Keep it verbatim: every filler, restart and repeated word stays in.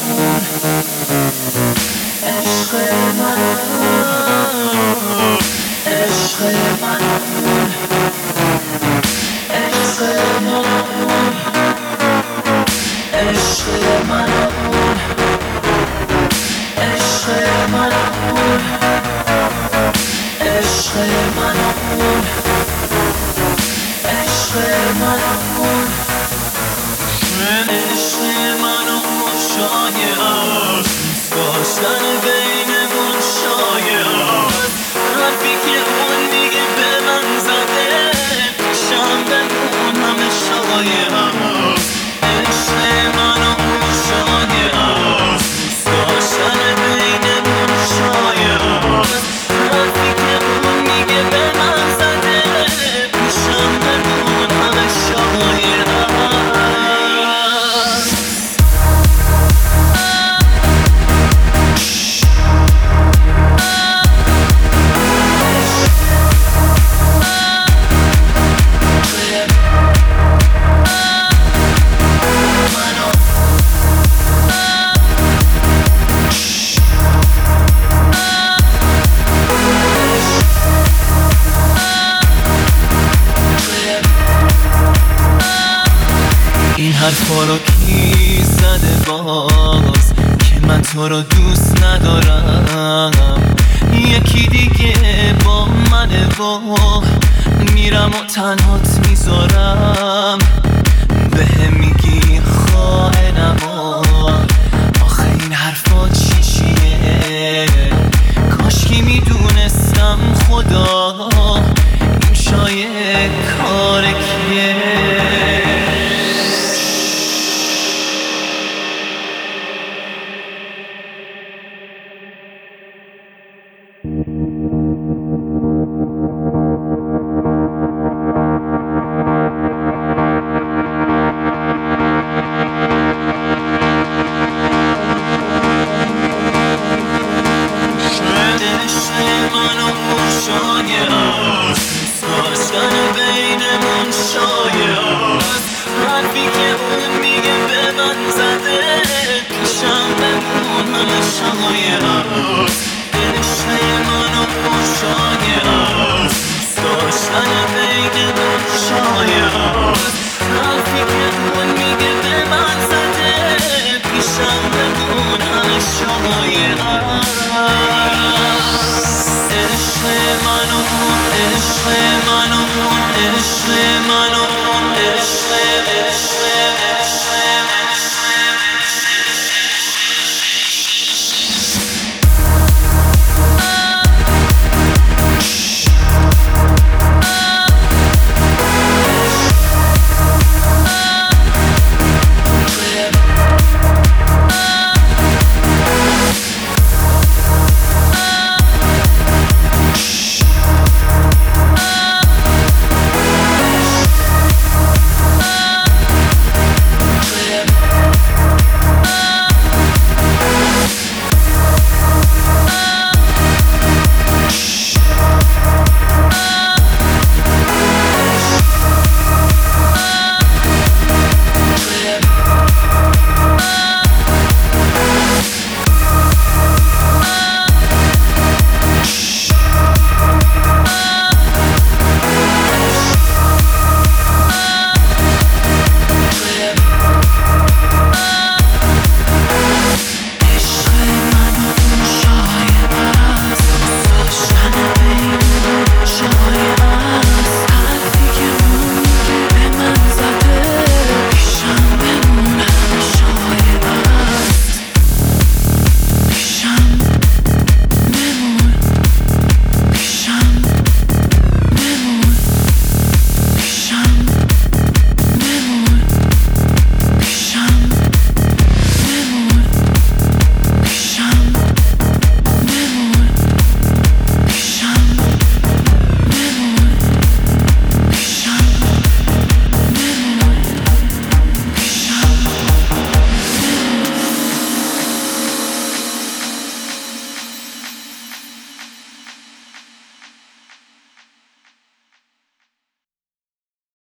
منمون، عشق منمون، عشق منمون، عشق منمون، عشق منمون، عشق منمون، عشق منمون، عشق منمون. عشق منو شایع است، دوست داشتن بینمون شایع است. حرفی که اون میگه به من زده، پیشم بمون همه شایع است. عشق منو شایع است، دوست داشتن بینمون شایع است. حرفی که اون میگه به من زده، پیشم بمون همه شایع است. این حرفا رو کی زده باز که من تو رو دوست ندارم؟ یکی دیگه با منه و میرم و تنهات میذارم. بهم میگی خائنم، آخه این حرفا چی چیه؟ کاشکی میدونستم خدا این شایع کار کیه. شایع است، دوست داشتن بینمون شایع است. حرفی که اون میگه به من زده، پیشم بمون همه شایع است. عشق منو شایع است، دوست داشتن